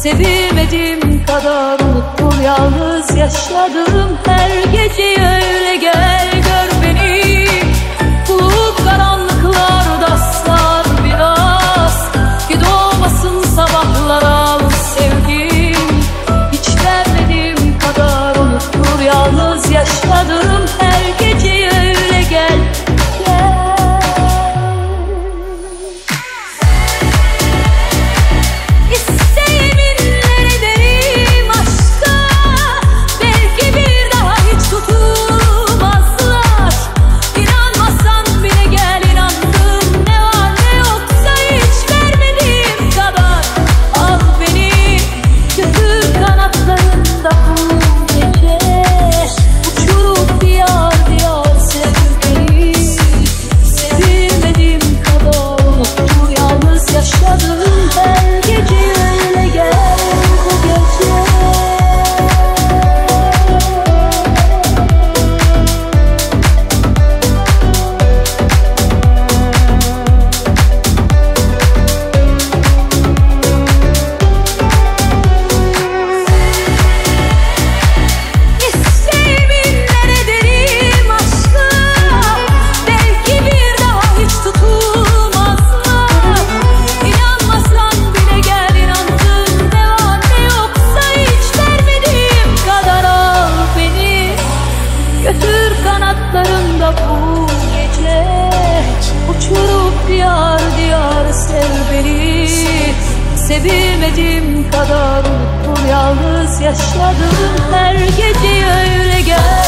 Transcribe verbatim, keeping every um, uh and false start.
Sevilmediğim kadar unuttum, yalnız yaşadım her gece. Öyle gel gör beni, bu karanlıklarda sar biraz, ki doğmasın sabahlar al sevgim. Hiç vermediğim kadar unuttum, yalnız yaşadım her gece. Öyle gel bu gece, uçurup diyar diyar sev beni. Sevilmediğim kadar unuttum, yalnız yaşadım her gece. Öyle gel